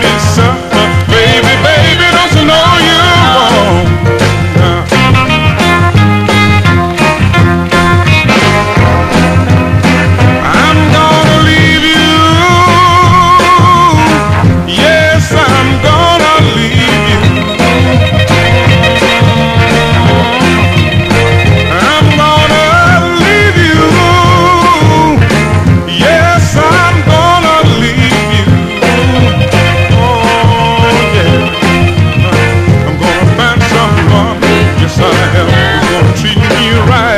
me suffer. Baby, baby, don't you know you're wrong? I'm gonna leave you. Yes, I'm gonna leave you. I'm gonna leave you. Yes, I'm gonna leave you. Oh, yeah. I'm gonna find someone, yes I am, who's gonna treat me right.